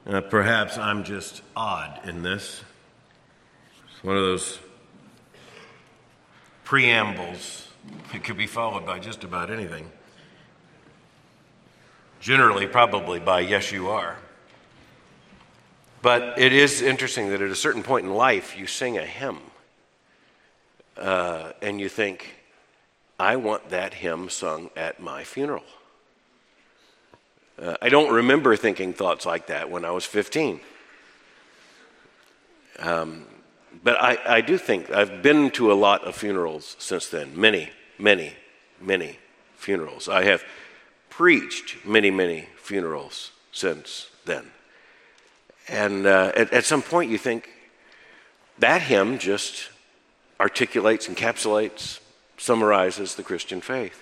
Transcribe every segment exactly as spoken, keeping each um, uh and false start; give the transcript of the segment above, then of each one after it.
Uh, perhaps I'm just odd in this. It's one of those preambles. It could be followed by just about anything. Generally, probably by yes, you are. But it is interesting that at a certain point in life, you sing a hymn. Uh, and you think, I want that hymn sung at my funeral. Uh, I don't remember thinking thoughts like that when I was fifteen. Um, but I, I do think, I've been to a lot of funerals since then. Many, many, many funerals. I have preached many, many funerals since then. And uh, at, at some point you think, that hymn just articulates, encapsulates, summarizes the Christian faith.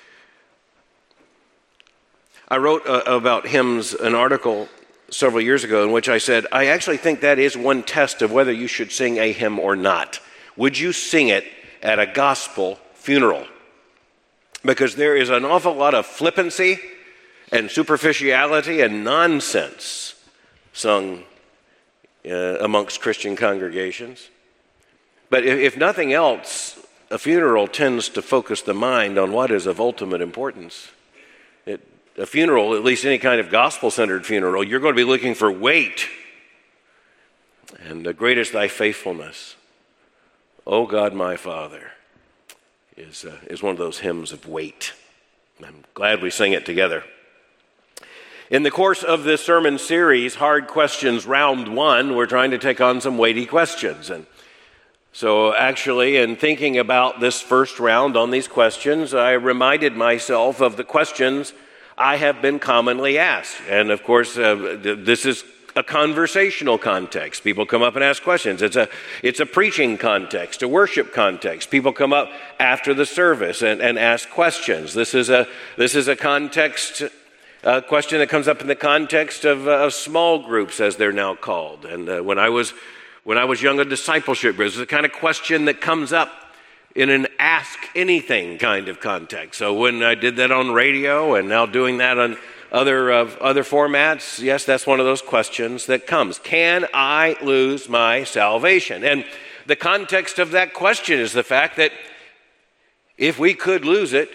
I wrote uh, about hymns an article several years ago in which I said, I actually think that is one test of whether you should sing a hymn or not. Would you sing it at a gospel funeral? Because there is an awful lot of flippancy and superficiality and nonsense sung uh, amongst Christian congregations. But if, if nothing else, a funeral tends to focus the mind on what is of ultimate importance. It A funeral, at least any kind of gospel-centered funeral, you're going to be looking for weight. And the great is thy faithfulness, O God my Father, is, uh, is one of those hymns of weight. I'm glad we sing it together. In the course of this sermon series, Hard Questions Round One, we're trying to take on some weighty questions. And so actually, in thinking about this first round on these questions, I reminded myself of the questions I have been commonly asked. And of course, uh, th- this is a conversational context. People come up and ask questions. It's a it's a preaching context, a worship context. People come up after the service and, and ask questions. This is a this is a context, a question that comes up in the context of, uh, of small groups, as they're now called. And uh, when I was when I was young, a discipleship group, it's the kind of question that comes up in an ask anything kind of context. So when I did that on radio and now doing that on other uh, other formats, yes, that's one of those questions that comes. Can I lose my salvation? And the context of that question is the fact that if we could lose it,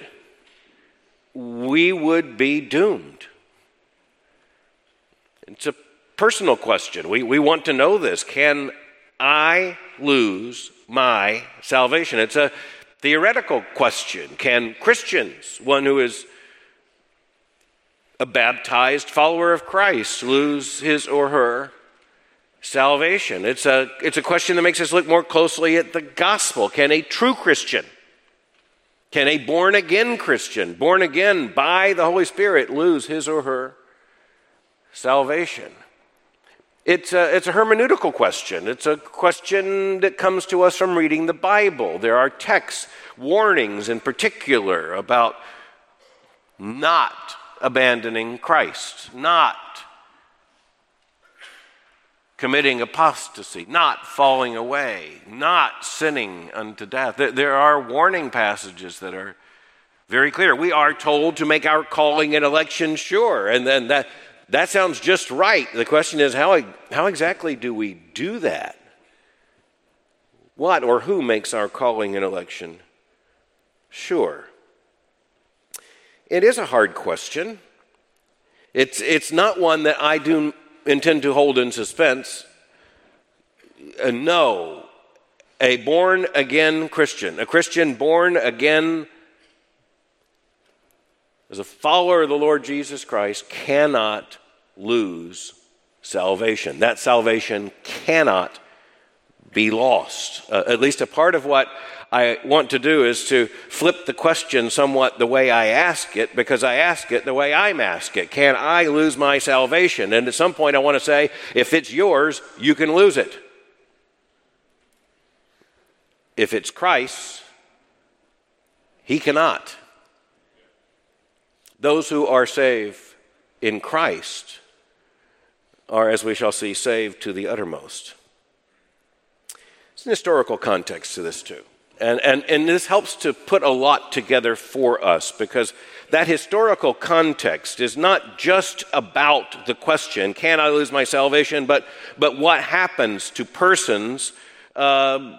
we would be doomed. It's a personal question. We we want to know this. Can I lose my salvation? It's a theoretical question. Can Christians, one who is a baptized follower of Christ, lose his or her salvation? It's a, it's a question that makes us look more closely at the gospel. Can a true Christian, can a born-again Christian, born again by the Holy Spirit, lose his or her salvation? It's a, it's a hermeneutical question. It's a question that comes to us from reading the Bible. There are texts, warnings in particular about not abandoning Christ, not committing apostasy, not falling away, not sinning unto death. There, there are warning passages that are very clear. We are told to make our calling and election sure, and then that That sounds just right. The question is, how, how exactly do we do that? What or who makes our calling and election sure? It is a hard question. It's, it's not one that I do intend to hold in suspense. Uh, no, a born-again Christian, a Christian born again as a follower of the Lord Jesus Christ, cannot lose salvation. That salvation cannot be lost. Uh, at least a part of what I want to do is to flip the question somewhat the way I ask it, because I ask it the way I'm asked it. Can I lose my salvation? And at some point I want to say, if it's yours, you can lose it. If it's Christ's, he cannot. Those who are saved in Christ are, as we shall see, saved to the uttermost. There's an historical context to this too. And, and, and this helps to put a lot together for us, because that historical context is not just about the question, can I lose my salvation, but, but what happens to persons uh,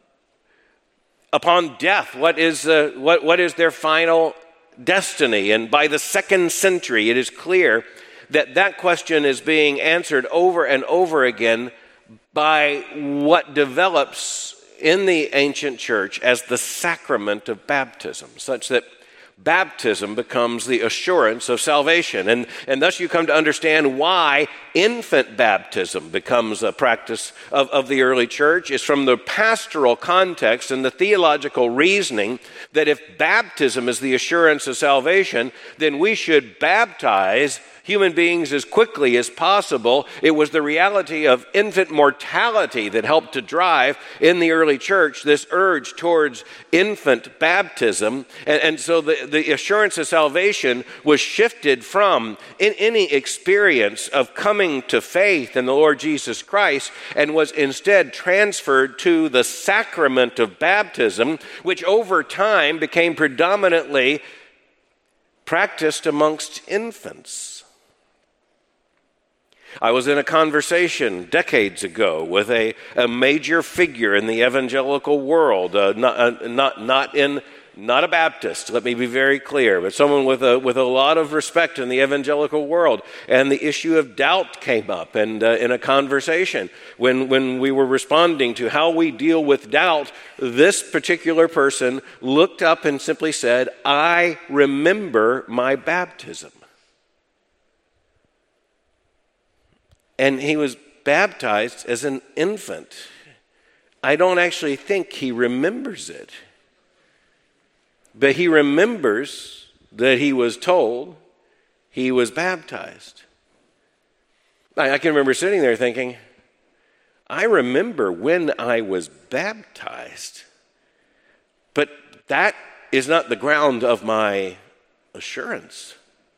upon death. What is, uh, what, what is their final destiny? And by the second century, it is clear that that question is being answered over and over again by what develops in the ancient church as the sacrament of baptism, such that baptism becomes the assurance of salvation. And, and thus you come to understand why infant baptism becomes a practice of, of the early church. Is from the pastoral context and the theological reasoning that if baptism is the assurance of salvation, then we should baptize human beings as quickly as possible. It was the reality of infant mortality that helped to drive in the early church this urge towards infant baptism. And, and so the, the assurance of salvation was shifted from in any experience of coming to faith in the Lord Jesus Christ, and was instead transferred to the sacrament of baptism, which over time became predominantly practiced amongst infants. I was in a conversation decades ago with a, a major figure in the evangelical world, uh, not, uh, not, not, in, not a Baptist, let me be very clear, but someone with a, with a lot of respect in the evangelical world. And the issue of doubt came up and uh, in a conversation. When, when we were responding to how we deal with doubt, this particular person looked up and simply said, "I remember my baptism." And he was baptized as an infant. I don't actually think he remembers it. But he remembers that he was told he was baptized. I, I can remember sitting there thinking, I remember when I was baptized. But that is not the ground of my assurance.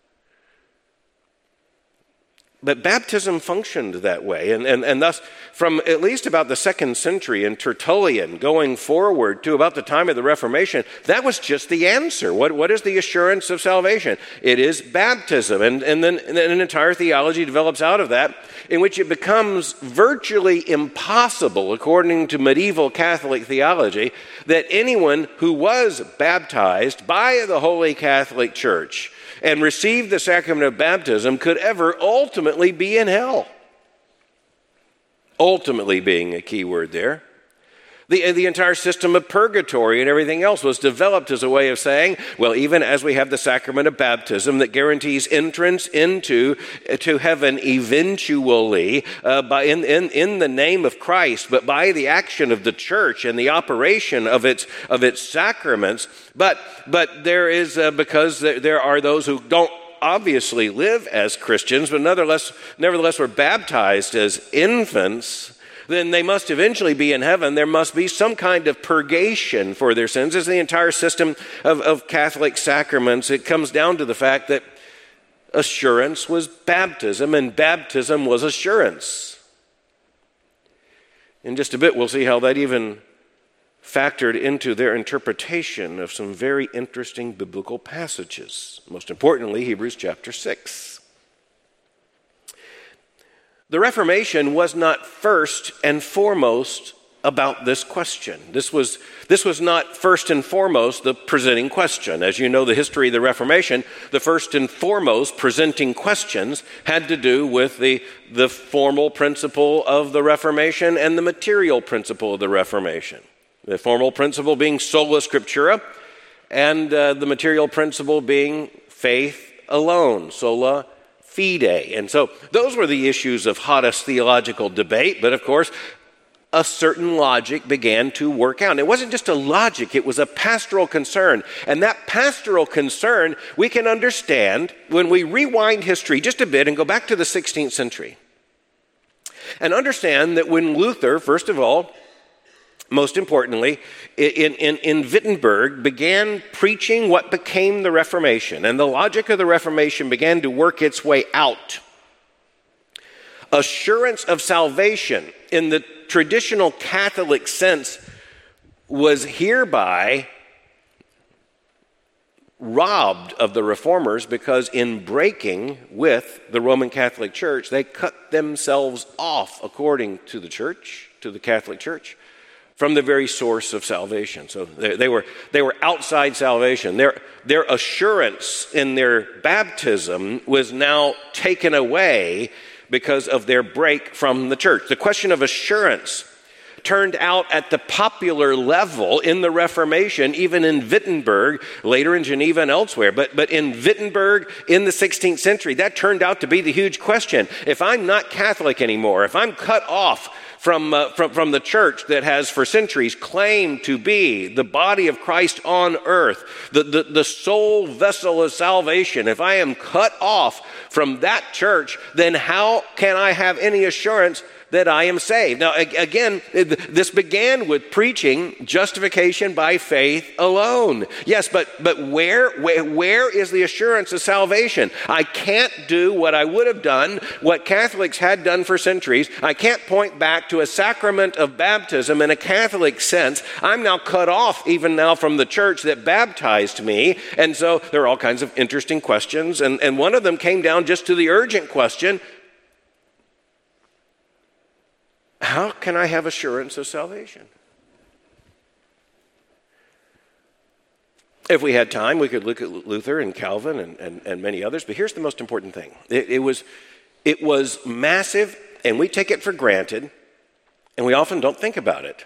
But baptism functioned that way, and, and, and thus from at least about the second century in Tertullian going forward to about the time of the Reformation, that was just the answer. What, what is the assurance of salvation? It is baptism, and, and, then, and then an entire theology develops out of that, in which it becomes virtually impossible, according to medieval Catholic theology, that anyone who was baptized by the Holy Catholic Church and received the sacrament of baptism could ever ultimately be in hell. Ultimately being a key word there. The, the entire system of purgatory and everything else was developed as a way of saying, well, even as we have the sacrament of baptism that guarantees entrance into to heaven eventually uh, by in, in, in the name of Christ, but by the action of the church and the operation of its of its sacraments. But but there is uh, because there, there are those who don't obviously live as Christians, but nevertheless nevertheless were baptized as infants. Then they must eventually be in heaven. There must be some kind of purgation for their sins. As the entire system of, of Catholic sacraments, it comes down to the fact that assurance was baptism, and baptism was assurance. In just a bit, we'll see how that even factored into their interpretation of some very interesting biblical passages. Most importantly, Hebrews chapter six. The Reformation was not first and foremost about this question. This was, this was not first and foremost the presenting question. As you know, the history of the Reformation, the first and foremost presenting questions had to do with the, the formal principle of the Reformation and the material principle of the Reformation. The formal principle being sola scriptura, and uh, the material principle being faith alone, sola fide. And so those were the issues of hottest theological debate, but of course, a certain logic began to work out. And it wasn't just a logic, it was a pastoral concern. And that pastoral concern we can understand when we rewind history just a bit and go back to the sixteenth century. And understand that when Luther, first of all, most importantly, in, in, in Wittenberg, began preaching what became the Reformation, and the logic of the Reformation began to work its way out. Assurance of salvation, in the traditional Catholic sense, was hereby robbed of the reformers because in breaking with the Roman Catholic Church, they cut themselves off, according to the church, to the Catholic Church, from the very source of salvation. So they, they were they were outside salvation. Their, their assurance in their baptism was now taken away because of their break from the church. The question of assurance turned out at the popular level in the Reformation, even in Wittenberg, later in Geneva and elsewhere. But, but in Wittenberg in the sixteenth century, that turned out to be the huge question. If I'm not Catholic anymore, if I'm cut off from, uh, from, from the church that has for centuries claimed to be the body of Christ on earth, the, the, the sole vessel of salvation, if I am cut off from that church, then how can I have any assurance that I am saved? Now, again, this began with preaching justification by faith alone. Yes, but but where, where where is the assurance of salvation? I can't do what I would have done, what Catholics had done for centuries. I can't point back to a sacrament of baptism in a Catholic sense. I'm now cut off even now from the church that baptized me. And so there are all kinds of interesting questions. And, and one of them came down just to the urgent question: how can I have assurance of salvation? If we had time, we could look at Luther and Calvin and, and, and many others, but here's the most important thing. It, it was, it was massive, and we take it for granted, and we often don't think about it.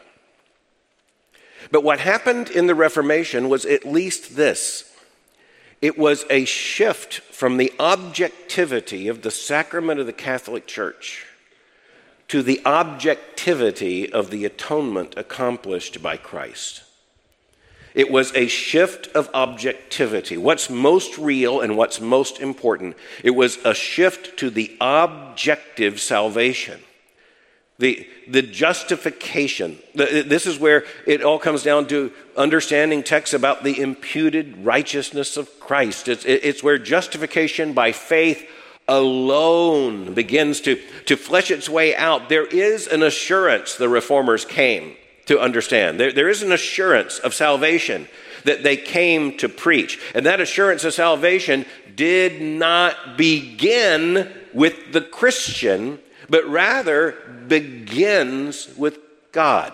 But what happened in the Reformation was at least this. It was a shift from the objectivity of the sacrament of the Catholic Church to the objectivity of the atonement accomplished by Christ. It was a shift of objectivity. What's most real and what's most important? It was a shift to the objective salvation, the, the justification. This is where it all comes down to understanding texts about the imputed righteousness of Christ. It's, it's where justification by faith alone begins to, to flesh its way out. There is an assurance the reformers came to understand. There, there is an assurance of salvation that they came to preach. And that assurance of salvation did not begin with the Christian, but rather begins with God.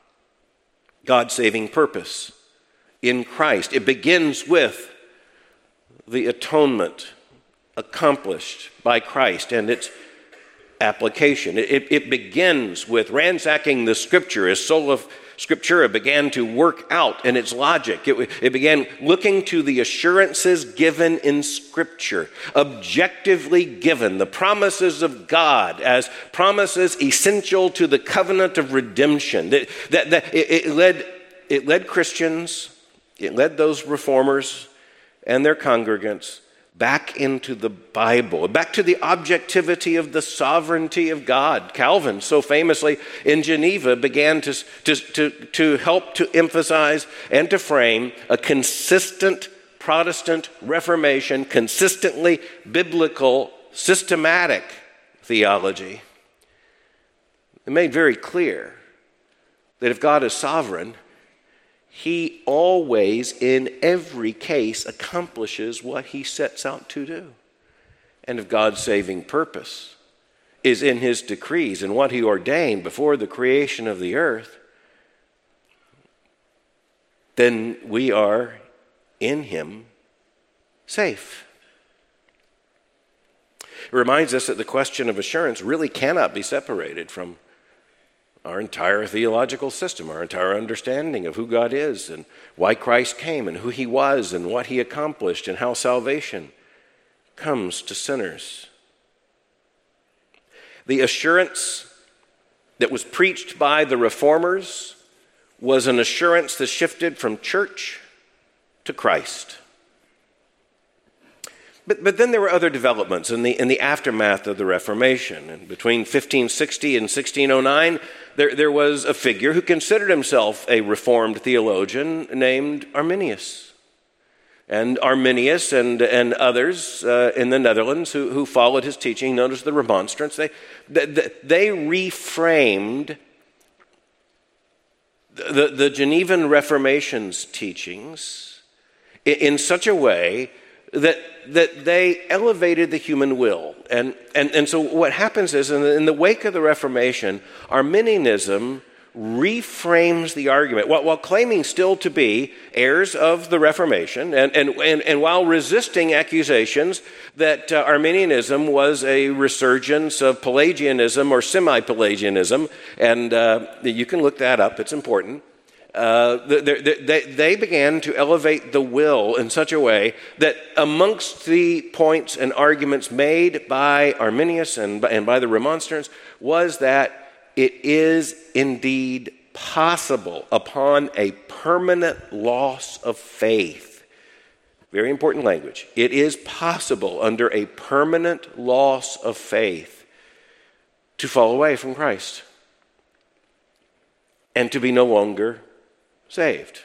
God's saving purpose in Christ. It begins with the atonement accomplished by Christ and its application. It, it begins with ransacking the Scripture as sola scriptura began to work out in its logic. It, it began looking to the assurances given in Scripture, objectively given, the promises of God as promises essential to the covenant of redemption. That, that, that it, it led, it led Christians, it led those reformers and their congregants back into the Bible, back to the objectivity of the sovereignty of God. Calvin, so famously in Geneva, began to, to, to, to help to emphasize and to frame a consistent Protestant Reformation, consistently biblical, systematic theology. It made very clear that if God is sovereign, He always, in every case, accomplishes what He sets out to do. And if God's saving purpose is in His decrees and what He ordained before the creation of the earth, then we are in Him safe. It reminds us that the question of assurance really cannot be separated from our entire theological system, our entire understanding of who God is and why Christ came and who He was and what He accomplished and how salvation comes to sinners. The assurance that was preached by the reformers was an assurance that shifted from church to Christ. But, but then there were other developments in the, in the aftermath of the Reformation. And between fifteen sixty and sixteen oh nine, there, there was a figure who considered himself a Reformed theologian named Arminius. And Arminius and, and others uh, in the Netherlands who, who followed his teaching, known as the Remonstrants, they, they, they reframed the, the Genevan Reformation's teachings in, in such a way that that they elevated the human will. And, and, and so what happens is, in the, in the wake of the Reformation, Arminianism reframes the argument, while, while claiming still to be heirs of the Reformation, and, and, and, and while resisting accusations that uh, Arminianism was a resurgence of Pelagianism or semi-Pelagianism, and uh, you can look that up, it's important. Uh, they, they, they began to elevate the will in such a way that amongst the points and arguments made by Arminius and, and by the Remonstrants was that it is indeed possible upon a permanent loss of faith. Very important language. It is possible under a permanent loss of faith to fall away from Christ and to be no longer saved.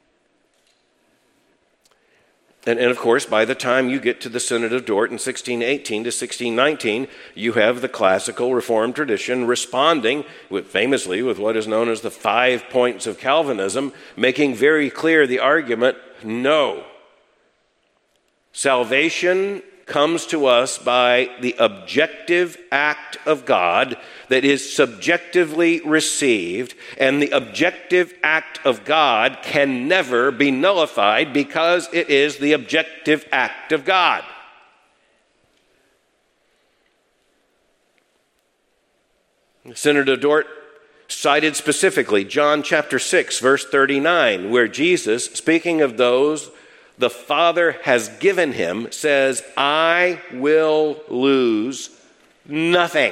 And, and of course, by the time you get to the Synod of Dort in sixteen eighteen to sixteen nineteen, you have the classical Reformed tradition responding with, famously with what is known as the five points of Calvinism, making very clear the argument, no. Salvation comes to us by the objective act of God that is subjectively received, and the objective act of God can never be nullified because it is the objective act of God. The Synod of Dort cited specifically John chapter six, verse thirty-nine, where Jesus, speaking of those the Father has given him, says, I will lose nothing.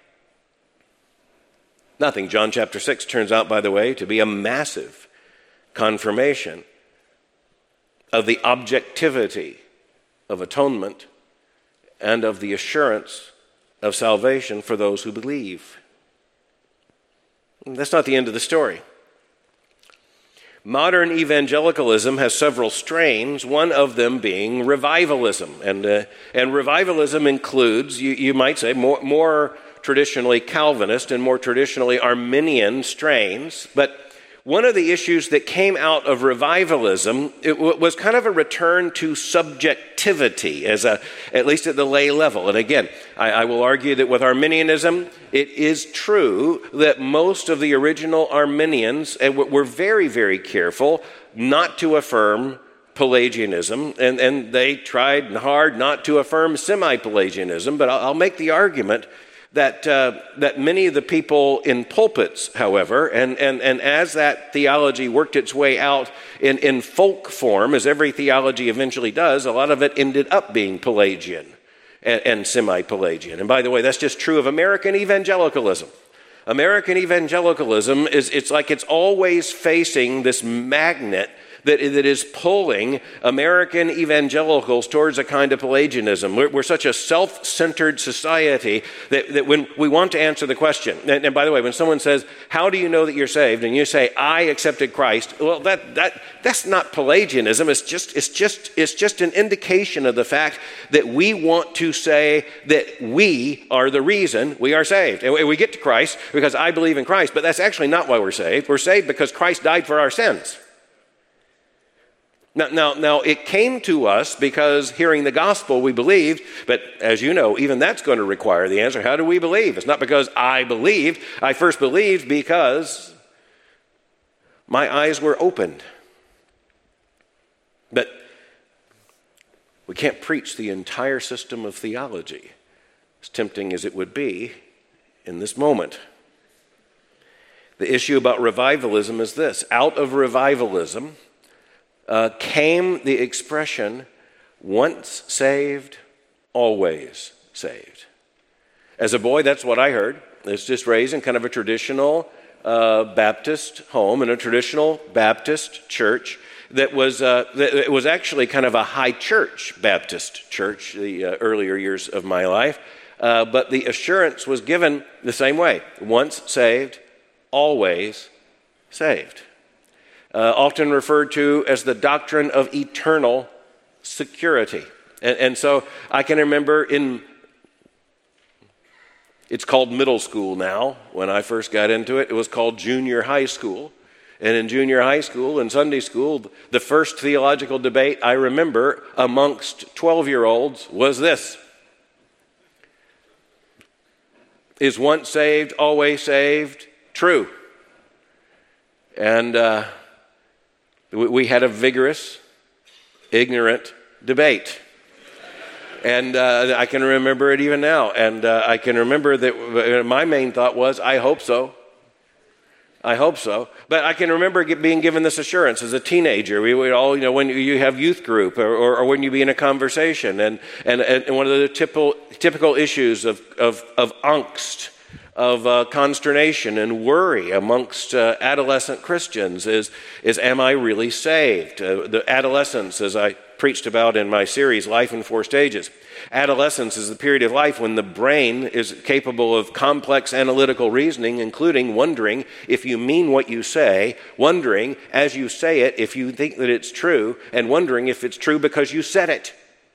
Nothing. John chapter six turns out, by the way, to be a massive confirmation of the objectivity of atonement and of the assurance of salvation for those who believe. That's not the end of the story. Modern evangelicalism has several strains, one of them being revivalism. And, uh, and revivalism includes, you, you might say, more, more traditionally Calvinist and more traditionally Arminian strains. But one of the issues that came out of revivalism, it w- was kind of a return to subjectivity, as a, at least at the lay level. And again, I, I will argue that with Arminianism, it is true that most of the original Arminians were very, very careful not to affirm Pelagianism, and, and they tried hard not to affirm semi-Pelagianism. But I'll, I'll make the argument that uh, that many of the people in pulpits, however, and, and, and as that theology worked its way out in, in folk form, as every theology eventually does, a lot of it ended up being Pelagian and, and semi-Pelagian. And by the way, that's just true of American evangelicalism. American evangelicalism is, it's like it's always facing this magnet that, that is pulling American evangelicals towards a kind of Pelagianism. We're, we're such a self-centered society that, that when we want to answer the question, and, and by the way, when someone says, how do you know that you're saved? And you say, I accepted Christ. Well, that that that's not Pelagianism. It's just, it's just, it's just an indication of the fact that we want to say that we are the reason we are saved. And we get to Christ because I believe in Christ, but that's actually not why we're saved. We're saved because Christ died for our sins. Now, now, now, it came to us because hearing the gospel we believed, but as you know, even that's going to require the answer. How do we believe? It's not because I believed. I first believed because my eyes were opened. But we can't preach the entire system of theology, as tempting as it would be in this moment. The issue about revivalism is this. Out of revivalism Uh, came the expression, once saved, always saved. As a boy, that's what I heard. It's just raised in kind of a traditional uh, Baptist home, in a traditional Baptist church that was uh, that it was actually kind of a high church Baptist church the uh, earlier years of my life. Uh, but the assurance was given the same way. Once saved, always saved. Uh, often referred to as the doctrine of eternal security. And, and so I can remember in, it's called middle school now. When I first got into it, it was called junior high school. And in junior high school and Sunday school, the first theological debate I remember amongst twelve-year-olds was this: is once saved, always saved true? And uh, we, we had a vigorous, ignorant debate. And uh, I can remember it even now. And uh, I can remember that my main thought was, I hope so. I hope so. But I can remember get, being given this assurance as a teenager. We would all, you know, when you have youth group or, or, or when you be in a conversation. And, and, and one of the typical, typical issues of, of, of angst, of uh, consternation and worry amongst uh, adolescent Christians is, is am I really saved? Uh, the adolescence, as I preached about in my series, Life in Four Stages. Adolescence is the period of life when the brain is capable of complex analytical reasoning, including wondering if you mean what you say, wondering as you say it if you think that it's true, and wondering if it's true because you said it.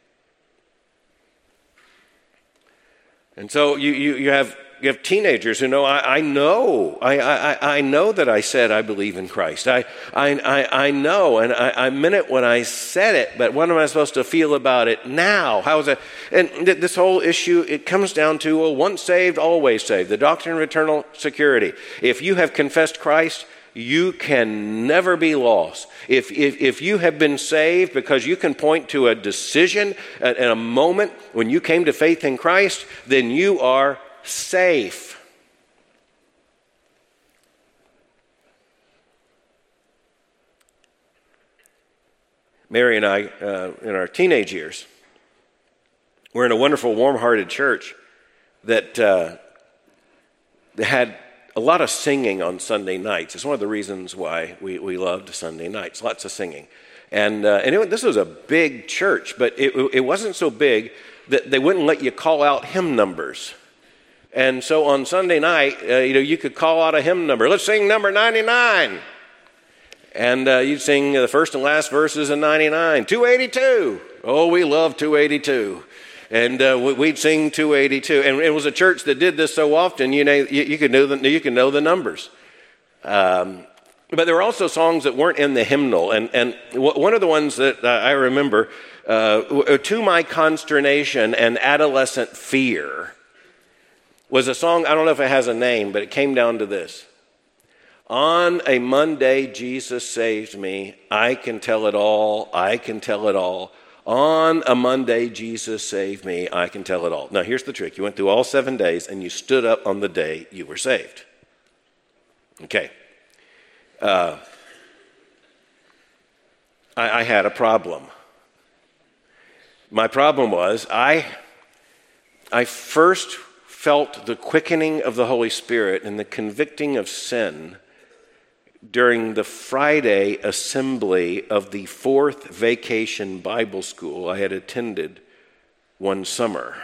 And so you, you, you have you have teenagers who know, I, I know, I, I, I know that I said I believe in Christ. I, I, I, I know, and I, I meant it when I said it, but what am I supposed to feel about it now? How is it? And th- this whole issue, it comes down to, well, once saved, always saved. The doctrine of eternal security. If you have confessed Christ, you can never be lost. If, if, if you have been saved because you can point to a decision and a moment when you came to faith in Christ, then you are safe. Mary and I, uh, in our teenage years, were in a wonderful, warm-hearted church that uh, had a lot of singing on Sunday nights. It's one of the reasons why we, we loved Sunday nights, lots of singing. And, uh, and it, this was a big church, but it, it wasn't so big that they wouldn't let you call out hymn numbers. And so on Sunday night, uh, you know, you could call out a hymn number. Let's sing number ninety-nine. And uh, you'd sing the first and last verses in ninety-nine. two eighty-two. Oh, we love two eighty-two. And uh, we'd sing two eighty-two. And it was a church that did this so often, you know, you, you could know the, you could know the numbers. Um, but there were also songs that weren't in the hymnal. And, and one of the ones that uh, I remember, uh, To My Consternation and Adolescent Fear, was a song, I don't know if it has a name, but it came down to this. On a Monday, Jesus saved me. I can tell it all. I can tell it all. On a Monday, Jesus saved me. I can tell it all. Now, here's the trick. You went through all seven days, and you stood up on the day you were saved. Okay. Uh, I, I had a problem. My problem was I, I first felt the quickening of the Holy Spirit and the convicting of sin during the Friday assembly of the fourth vacation Bible school I had attended one summer.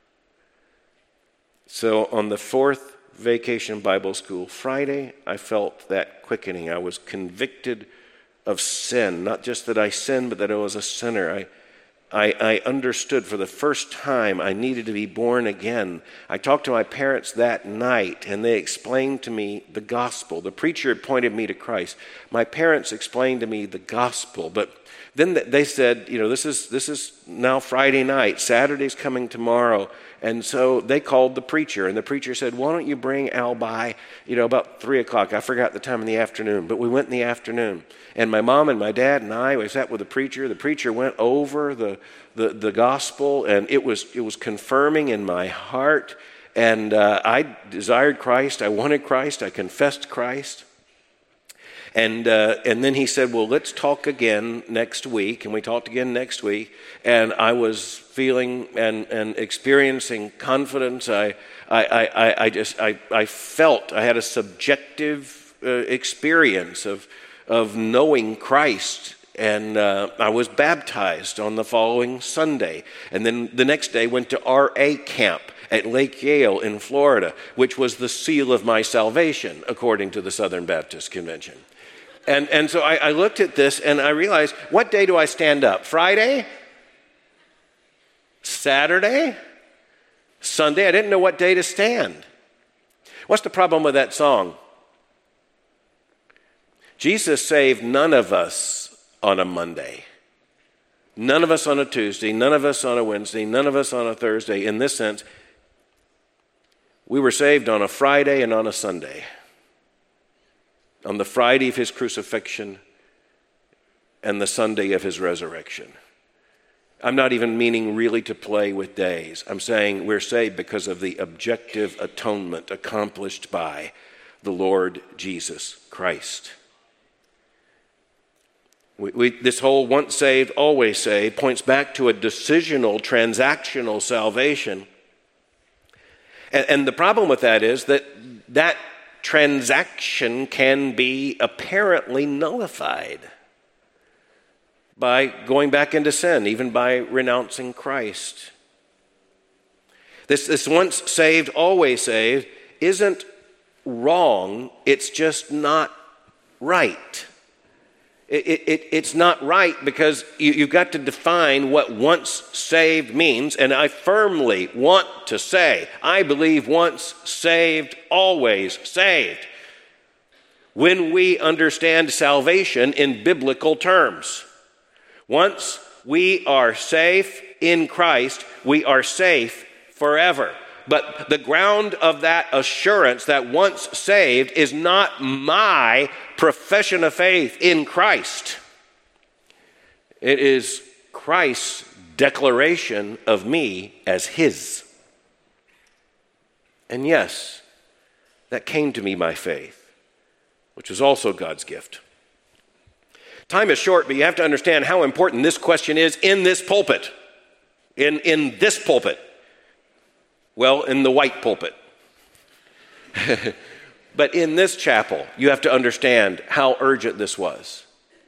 So on the fourth vacation Bible school Friday, I felt that quickening. I was convicted of sin, not just that I sinned, but that I was a sinner. I I, I understood for the first time I needed to be born again. I talked to my parents that night, and they explained to me the gospel. The preacher had pointed me to Christ. My parents explained to me the gospel, but then they said, you know, this is this is now Friday night. Saturday's coming tomorrow. And so they called the preacher, and the preacher said, why don't you bring Al by, you know, about three o'clock. I forgot the time in the afternoon, but we went in the afternoon. And my mom and my dad and I, we sat with the preacher. The preacher went over the, the, the gospel, and it was it was confirming in my heart. And uh, I desired Christ. I wanted Christ. I confessed Christ. And uh, and then he said, well, let's talk again next week. And we talked again next week. And I was feeling and, and experiencing confidence. I I I, I just I, I felt I had a subjective uh, experience of of knowing Christ. And uh, I was baptized on the following Sunday. And then the next day went to R A camp at Lake Yale in Florida, which was the seal of my salvation, according to the Southern Baptist Convention. And and so I, I looked at this and I realized, what day do I stand up? Friday? Saturday? Sunday? I didn't know what day to stand. What's the problem with that song? Jesus saved none of us on a Monday. None of us on a Tuesday, none of us on a Wednesday, none of us on a Thursday. In this sense, we were saved on a Friday and on a Sunday. On the Friday of his crucifixion and the Sunday of his resurrection. I'm not even meaning really to play with days. I'm saying we're saved because of the objective atonement accomplished by the Lord Jesus Christ. We, we, this whole once saved, always saved points back to a decisional, transactional salvation. And, and the problem with that is that that transaction can be apparently nullified by going back into sin, even by renouncing Christ. This, this once saved, always saved isn't wrong, it's just not right. It, it, it's not right because you, you've got to define what once saved means, and I firmly want to say, I believe once saved, always saved, when we understand salvation in biblical terms. Once we are safe in Christ, we are safe forever. But the ground of that assurance that once saved is not my profession of faith in Christ. It is Christ's declaration of me as his. And yes, that came to me by faith, which is also God's gift. Time is short, but you have to understand how important this question is in this pulpit. In, in this pulpit. Well, in the white pulpit. But in this chapel, you have to understand how urgent this was.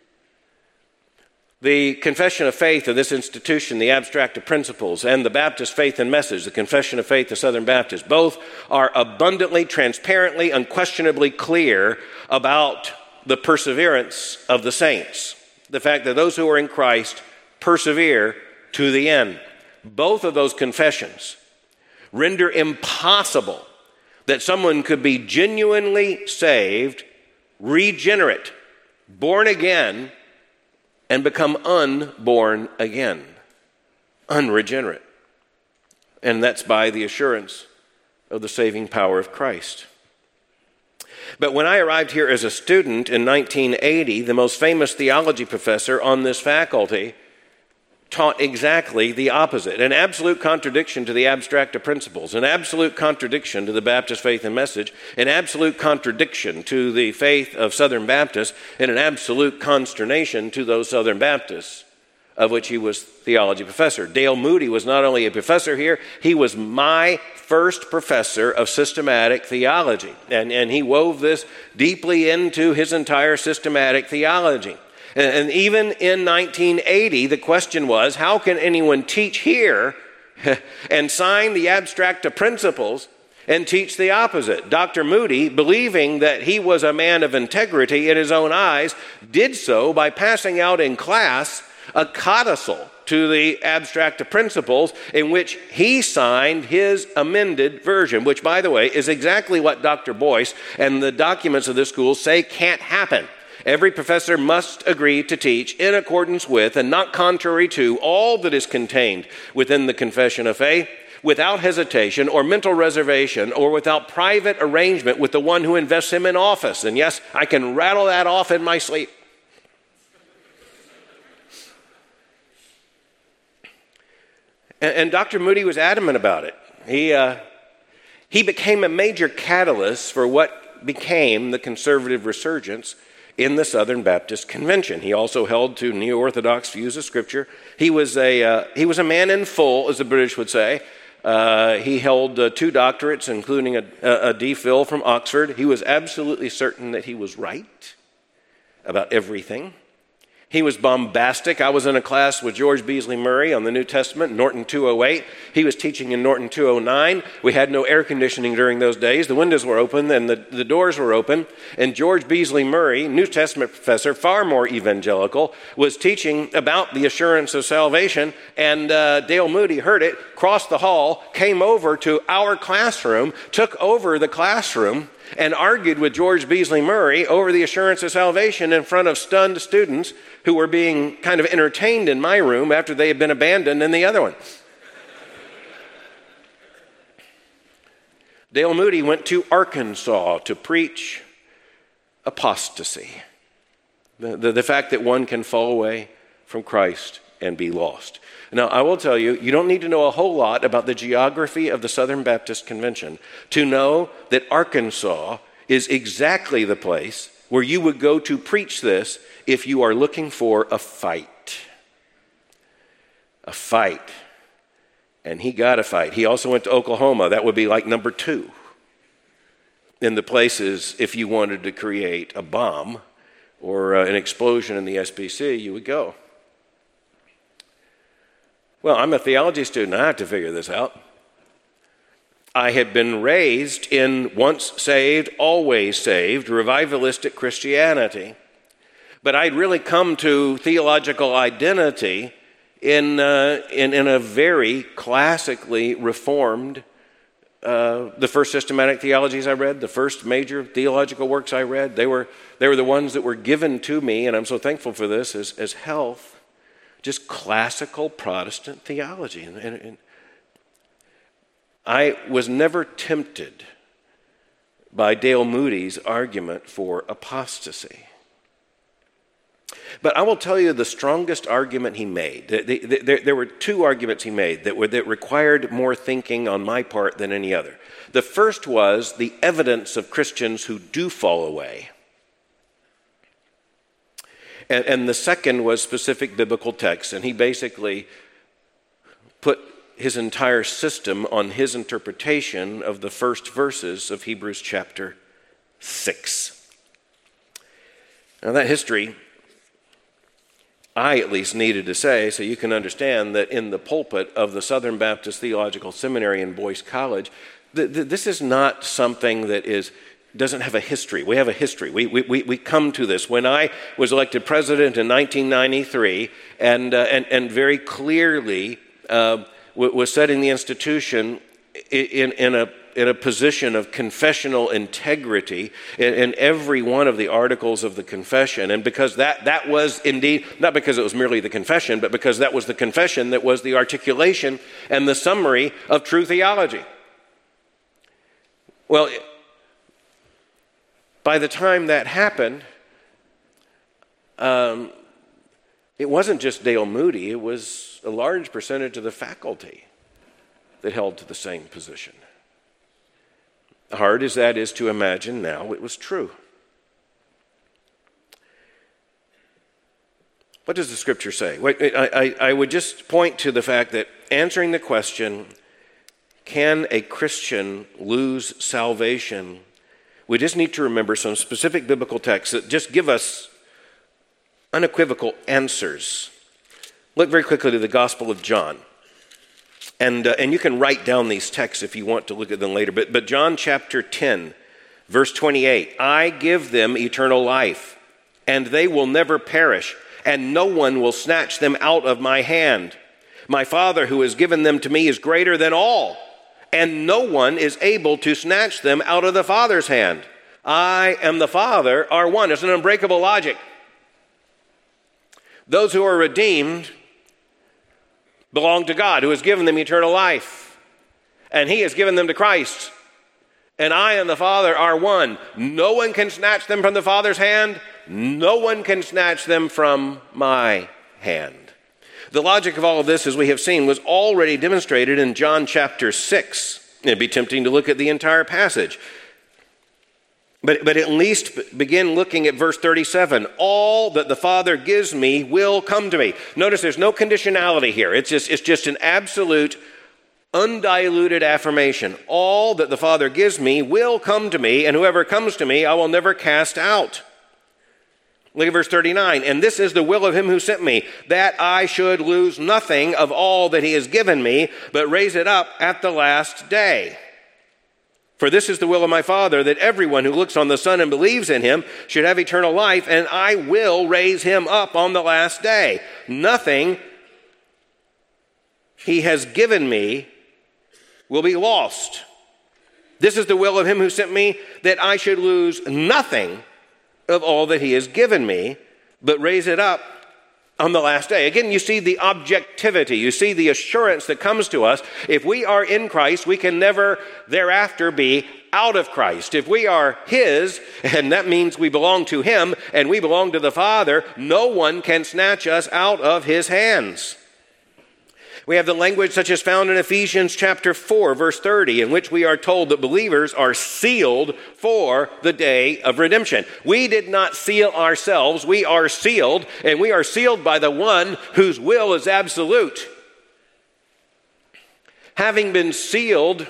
The Confession of Faith of this institution, the Abstract of Principles, and the Baptist Faith and Message, the Confession of Faith of Southern Baptist, both are abundantly, transparently, unquestionably clear about the perseverance of the saints. The fact that those who are in Christ persevere to the end. Both of those confessions render impossible that someone could be genuinely saved, regenerate, born again, and become unborn again, unregenerate. And that's by the assurance of the saving power of Christ. But when I arrived here as a student in nineteen eighty, the most famous theology professor on this faculty taught exactly the opposite, an absolute contradiction to the Abstract of Principles, an absolute contradiction to the Baptist Faith and Message, an absolute contradiction to the faith of Southern Baptists, and an absolute consternation to those Southern Baptists of which he was theology professor. Dale Moody was not only a professor here, he was my first professor of systematic theology, and, and he wove this deeply into his entire systematic theology. And even in nineteen eighty, the question was, how can anyone teach here and sign the Abstract of Principles and teach the opposite? Doctor Moody, believing that he was a man of integrity in his own eyes, did so by passing out in class a codicil to the Abstract of Principles in which he signed his amended version, which, by the way, is exactly what Doctor Boyce and the documents of this school say can't happen. Every professor must agree to teach in accordance with and not contrary to all that is contained within the Confession of Faith, without hesitation or mental reservation or without private arrangement with the one who invests him in office. And yes, I can rattle that off in my sleep. And, and Doctor Moody was adamant about it. He, uh, he became a major catalyst for what became the conservative resurgence in the Southern Baptist Convention. He also held to neo-Orthodox views of Scripture. He was a uh, he was a man in full, as the British would say. Uh, he held uh, two doctorates, including a, a D Phil from Oxford. He was absolutely certain that he was right about everything. He was bombastic. I was in a class with George Beasley Murray on the New Testament, Norton two oh eight. He was teaching in Norton two oh nine. We had no air conditioning during those days. The windows were open and the, the doors were open. And George Beasley Murray, New Testament professor, far more evangelical, was teaching about the assurance of salvation. And uh, Dale Moody heard it, crossed the hall, came over to our classroom, took over the classroom, and argued with George Beasley Murray over the assurance of salvation in front of stunned students who were being kind of entertained in my room after they had been abandoned in the other one. Dale Moody went to Arkansas to preach apostasy, the, the, the fact that one can fall away from Christ and be lost. Now, I will tell you, you don't need to know a whole lot about the geography of the Southern Baptist Convention to know that Arkansas is exactly the place where you would go to preach this if you are looking for a fight. A fight. And he got a fight. He also went to Oklahoma. That would be like number two in the places if you wanted to create a bomb or uh, an explosion in the S B C, you would go. Well, I'm a theology student. I have to figure this out. I had been raised in once saved, always saved, revivalistic Christianity. But I'd really come to theological identity in, uh, in, in a very classically reformed, uh, the first systematic theologies I read, the first major theological works I read, they were, they were the ones that were given to me, and I'm so thankful for this, as, as health. Just classical Protestant theology. And, and, and I was never tempted by Dale Moody's argument for apostasy. But I will tell you the strongest argument he made. There, there were two arguments he made that, were, that required more thinking on my part than any other. The first was the evidence of Christians who do fall away. And, and the second was specific biblical texts, and he basically put his entire system on his interpretation of the first verses of Hebrews chapter six. Now that history, I at least needed to say, so you can understand that in the pulpit of the Southern Baptist Theological Seminary in Boyce College, th- th- this is not something that is doesn't have a history. We have a history. We, we, we come to this. When I was elected president in nineteen ninety-three and, uh, and, and very clearly uh, was setting the institution in, in, a, in a position of confessional integrity in, in every one of the articles of the confession. And because that, that was indeed, not because it was merely the confession, but because that was the confession that was the articulation and the summary of true theology. Well, by the time that happened, um, it wasn't just Dale Moody, it was a large percentage of the faculty that held to the same position. Hard as that is to imagine now, it was true. What does the scripture say? I, I, I would just point to the fact that answering the question, can a Christian lose salvation? We just need to remember some specific biblical texts that just give us unequivocal answers. Look very quickly to the Gospel of John. And, uh, and you can write down these texts if you want to look at them later. But, but John chapter ten, verse twenty-eight. I give them eternal life, and they will never perish, and no one will snatch them out of my hand. My Father who has given them to me is greater than all, and no one is able to snatch them out of the Father's hand. I and the Father are one. It's an unbreakable logic. Those who are redeemed belong to God, who has given them eternal life. And he has given them to Christ. And I and the Father are one. No one can snatch them from the Father's hand. No one can snatch them from my hand. The logic of all of this, as we have seen, was already demonstrated in John chapter six. It'd be tempting to look at the entire passage. But, but at least begin looking at verse thirty-seven. All that the Father gives me will come to me. Notice there's no conditionality here. It's just, it's just an absolute, undiluted affirmation. All that the Father gives me will come to me, and whoever comes to me I will never cast out. Look at verse thirty-nine. And this is the will of him who sent me, that I should lose nothing of all that he has given me, but raise it up at the last day. For this is the will of my Father, that everyone who looks on the Son and believes in him should have eternal life, and I will raise him up on the last day. Nothing he has given me will be lost. This is the will of him who sent me, that I should lose nothing of all that he has given me, but raise it up on the last day. Again, you see the objectivity. You see the assurance that comes to us. If we are in Christ, we can never thereafter be out of Christ. If we are his, and that means we belong to him, and we belong to the Father, no one can snatch us out of his hands. We have the language such as found in Ephesians chapter four, verse thirty, in which we are told that believers are sealed for the day of redemption. We did not seal ourselves. We are sealed, and we are sealed by the one whose will is absolute. Having been sealed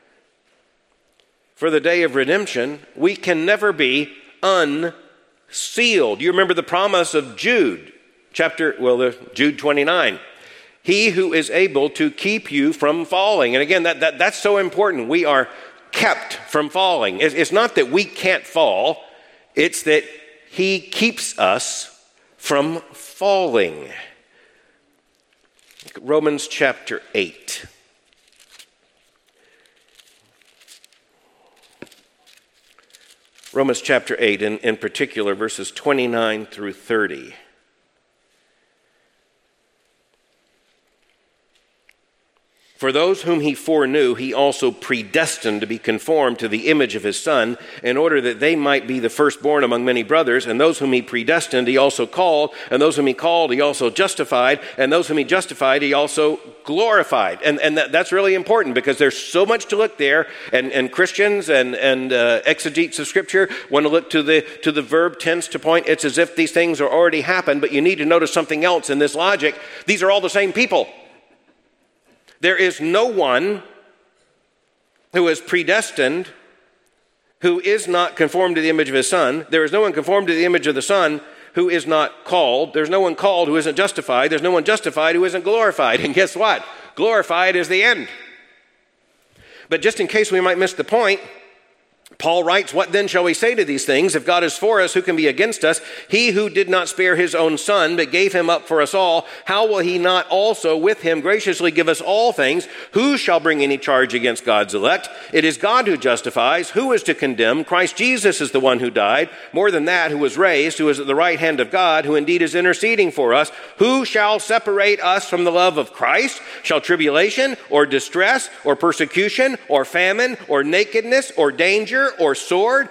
for the day of redemption, we can never be unsealed. You remember the promise of Jude, chapter, well, the Jude twenty-nine. He who is able to keep you from falling. And again, that, that that's so important. We are kept from falling. It's, it's not that we can't fall. It's that he keeps us from falling. Romans chapter eight. Romans chapter eight, in, in particular, verses twenty-nine through thirty. For those whom he foreknew, he also predestined to be conformed to the image of his Son, in order that they might be the firstborn among many brothers. And those whom he predestined, he also called. And those whom he called, he also justified. And those whom he justified, he also glorified. And, and that, that's really important, because there's so much to look there. And, and Christians and, and uh, exegetes of Scripture want to look to the, to the verb tense to point. It's as if these things are already happened. But you need to notice something else in this logic. These are all the same people. There is no one who is predestined who is not conformed to the image of his Son. There is no one conformed to the image of the Son who is not called. There's no one called who isn't justified. There's no one justified who isn't glorified. And guess what? Glorified is the end. But just in case we might miss the point, Paul writes, what then shall we say to these things? If God is for us, who can be against us? He who did not spare his own Son, but gave him up for us all, how will he not also with him graciously give us all things? Who shall bring any charge against God's elect? It is God who justifies. Who is to condemn? Christ Jesus is the one who died. More than that, who was raised, who is at the right hand of God, who indeed is interceding for us. Who shall separate us from the love of Christ? Shall tribulation or distress or persecution or famine or nakedness or danger or sword?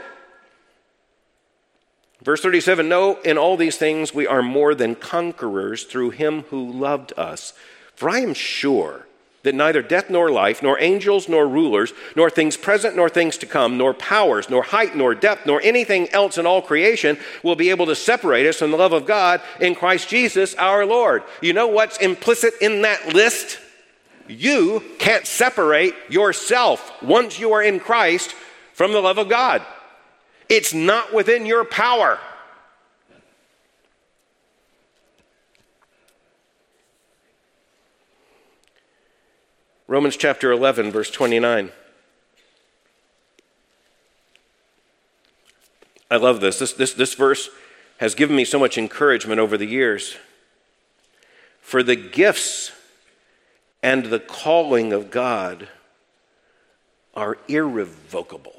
Verse thirty-seven, no, in all these things we are more than conquerors through him who loved us. For I am sure that neither death nor life, nor angels nor rulers, nor things present nor things to come, nor powers, nor height nor depth, nor anything else in all creation will be able to separate us from the love of God in Christ Jesus our Lord. You know what's implicit in that list? You can't separate yourself once you are in Christ from the love of God. It's not within your power. Romans chapter eleven, verse twenty-nine. I love this. This, this. this verse has given me so much encouragement over the years. For the gifts and the calling of God are irrevocable.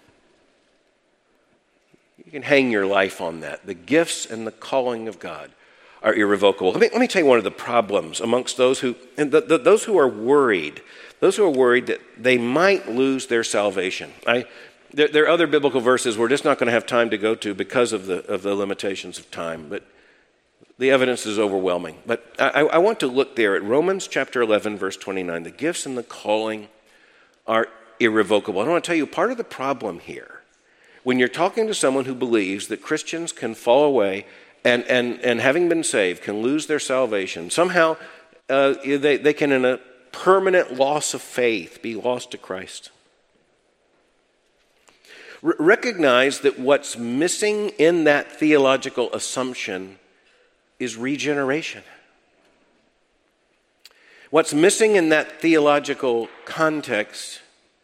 You can hang your life on that. The gifts and the calling of God are irrevocable. Let me, let me tell you one of the problems amongst those who, and the, the, those who are worried, those who are worried that they might lose their salvation. I, there, there are other biblical verses we're just not going to have time to go to because of the, of the limitations of time, but the evidence is overwhelming. But I, I want to look there at Romans chapter eleven, verse twenty-nine. The gifts and the calling are irrevocable. I want to tell you part of the problem here. When you're talking to someone who believes that Christians can fall away and, and, and having been saved can lose their salvation, somehow uh, they, they can, in a permanent loss of faith, be lost to Christ. R- recognize that what's missing in that theological assumption is regeneration. What's missing in that theological context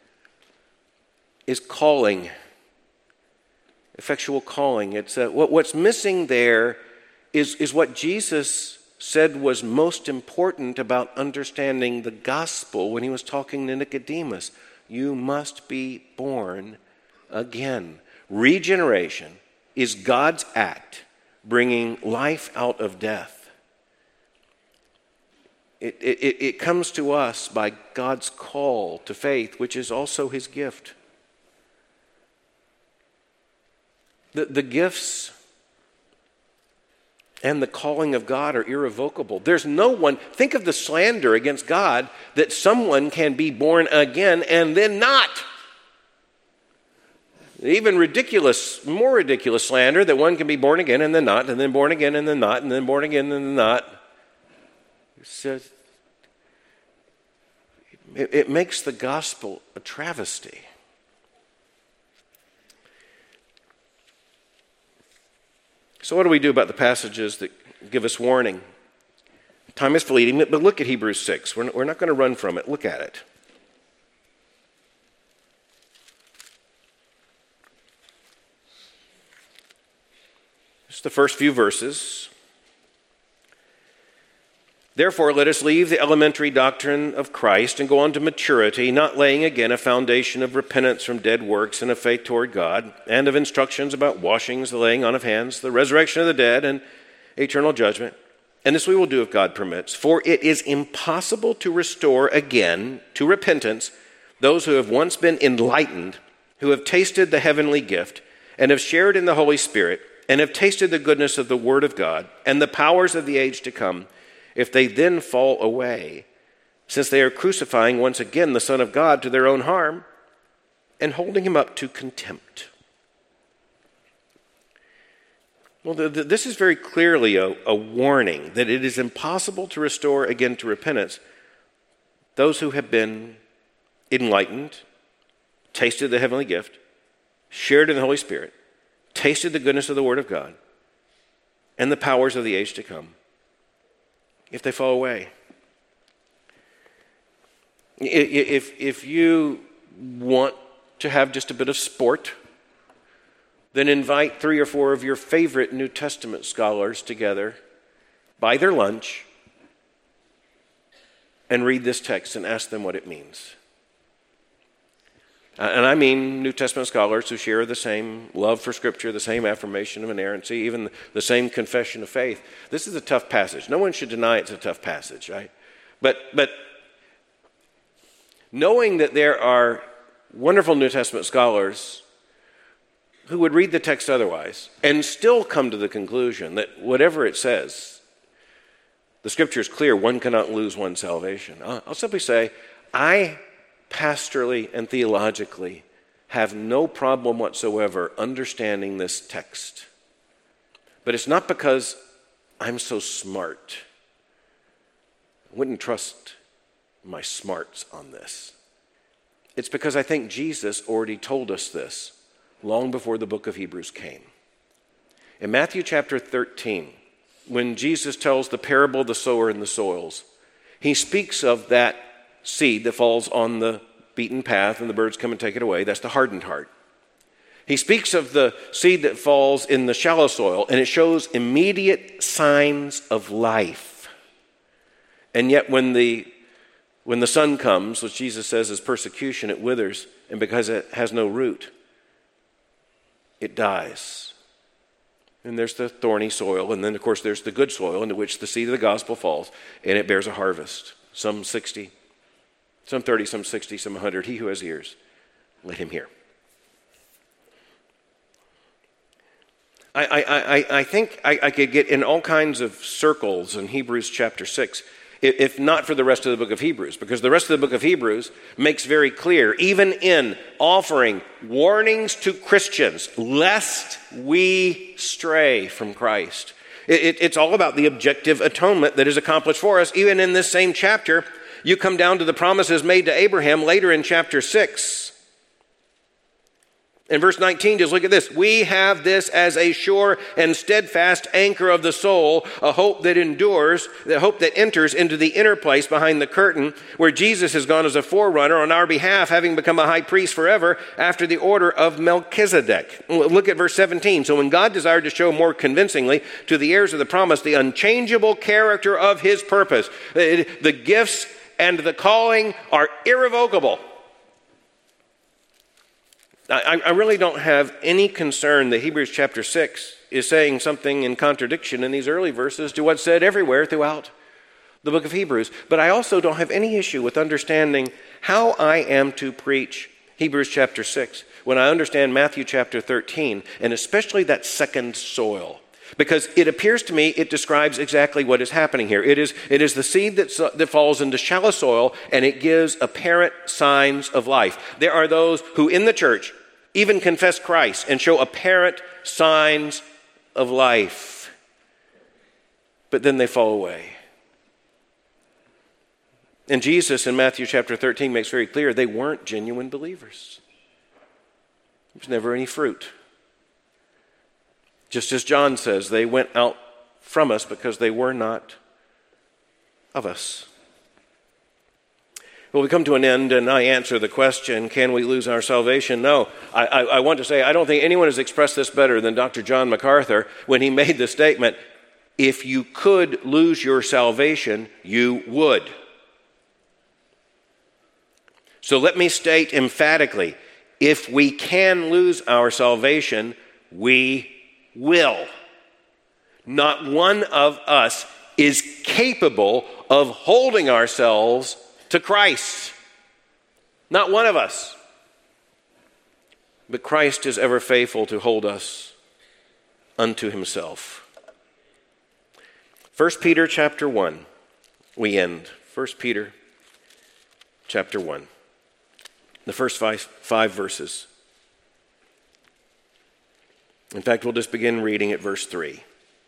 is calling. Effectual calling. It's uh, what, what's missing there is, is what Jesus said was most important about understanding the gospel when he was talking to Nicodemus. You must be born again. Regeneration is God's act bringing life out of death. It, it, it comes to us by God's call to faith, which is also his gift. The, the gifts and the calling of God are irrevocable. There's no one, think of the slander against God that someone can be born again and then not. Even ridiculous, more ridiculous slander that one can be born again and then not, and then born again and then not, and then born again and then not. It's, uh, it, it makes the gospel a travesty. So what do we do about the passages that give us warning? Time is fleeting, but look at Hebrews six. We're not, we're not going to run from it. Look at it. Just the first few verses. Therefore, let us leave the elementary doctrine of Christ and go on to maturity, not laying again a foundation of repentance from dead works and of faith toward God, and of instructions about washings, the laying on of hands, the resurrection of the dead, and eternal judgment. And this we will do if God permits. For it is impossible to restore again to repentance those who have once been enlightened, who have tasted the heavenly gift, and have shared in the Holy Spirit, and have tasted the goodness of the Word of God, and the powers of the age to come, if they then fall away, since they are crucifying once again the Son of God to their own harm and holding him up to contempt. Well, the, the, this is very clearly a, a warning that it is impossible to restore again to repentance those who have been enlightened, tasted the heavenly gift, shared in the Holy Spirit, tasted the goodness of the Word of God, and the powers of the age to come, if they fall away. If, if you want to have just a bit of sport, then invite three or four of your favorite New Testament scholars together, buy their lunch, and read this text and ask them what it means. And I mean New Testament scholars who share the same love for Scripture, the same affirmation of inerrancy, even the same confession of faith. This is a tough passage. No one should deny it's a tough passage, right? But, but knowing that there are wonderful New Testament scholars who would read the text otherwise and still come to the conclusion that whatever it says, the Scripture is clear, one cannot lose one's salvation. I'll, I'll simply say, I pastorally and theologically have no problem whatsoever understanding this text. But it's not because I'm so smart. I wouldn't trust my smarts on this. It's because I think Jesus already told us this long before the book of Hebrews came. In Matthew chapter thirteen, when Jesus tells the parable of the sower and the soils, he speaks of that seed that falls on the beaten path and the birds come and take it away. That's the hardened heart. He speaks of the seed that falls in the shallow soil, and it shows immediate signs of life. And yet when the when the sun comes, which Jesus says is persecution, it withers, and because it has no root, it dies. And there's the thorny soil, and then of course there's the good soil into which the seed of the gospel falls, and it bears a harvest, some sixty, some thirty, some sixty, some one hundred. He who has ears, let him hear. I, I, I, I think I, I could get in all kinds of circles in Hebrews chapter six, if not for the rest of the book of Hebrews, because the rest of the book of Hebrews makes very clear, even in offering warnings to Christians, lest we stray from Christ. It, it, it's all about the objective atonement that is accomplished for us. Even in this same chapter, you come down to the promises made to Abraham later in chapter six. In verse nineteen, just look at this. We have this as a sure and steadfast anchor of the soul, a hope that endures, the hope that enters into the inner place behind the curtain, where Jesus has gone as a forerunner on our behalf, having become a high priest forever after the order of Melchizedek. Look at verse seventeen. So when God desired to show more convincingly to the heirs of the promise the unchangeable character of his purpose, the gifts and the calling are irrevocable. I, I really don't have any concern that Hebrews chapter six is saying something in contradiction in these early verses to what's said everywhere throughout the book of Hebrews. But I also don't have any issue with understanding how I am to preach Hebrews chapter six when I understand Matthew chapter thirteen, and especially that second soil. Because it appears to me it describes exactly what is happening here. It is, it is the seed that, that falls into shallow soil, and it gives apparent signs of life. There are those who in the church even confess Christ and show apparent signs of life, but then they fall away. And Jesus in Matthew chapter thirteen makes very clear they weren't genuine believers. There was never any fruit. Just as John says, they went out from us because they were not of us. Well, we come to an end, and I answer the question, can we lose our salvation? No. I, I, I want to say, I don't think anyone has expressed this better than Doctor John MacArthur when he made the statement, if you could lose your salvation, you would. So let me state emphatically, if we can lose our salvation, we will. Not one of us is capable of holding ourselves to Christ. Not one of us. But Christ is ever faithful to hold us unto himself. First Peter chapter one, we end. First Peter chapter one. The first five, five verses. In fact, we'll just begin reading at verse three.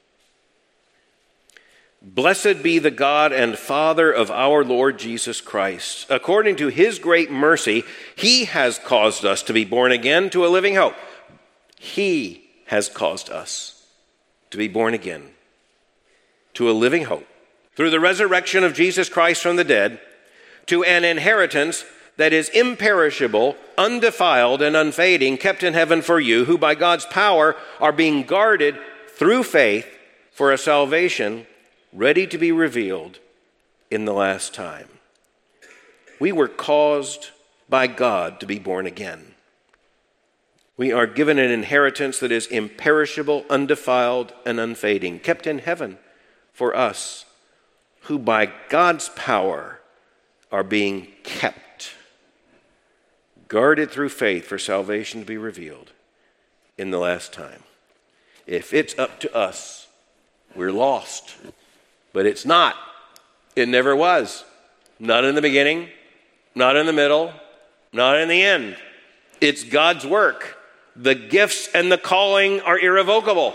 Blessed be the God and Father of our Lord Jesus Christ. According to his great mercy, he has caused us to be born again to a living hope. He has caused us to be born again to a living hope through the resurrection of Jesus Christ from the dead, to an inheritance that is imperishable, undefiled, and unfading, kept in heaven for you, who by God's power are being guarded through faith for a salvation ready to be revealed in the last time. We were caused by God to be born again. We are given an inheritance that is imperishable, undefiled, and unfading, kept in heaven for us, who by God's power are being kept, guarded through faith for salvation to be revealed in the last time. If it's up to us, we're lost. But it's not. It never was. Not in the beginning, not in the middle, not in the end. It's God's work. The gifts and the calling are irrevocable.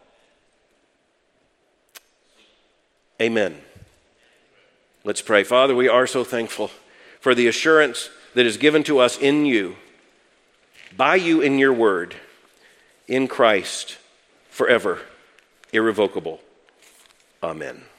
Amen. Let's pray. Father, we are so thankful for the assurance that is given to us in you, by you in your word, in Christ, forever, irrevocable. Amen.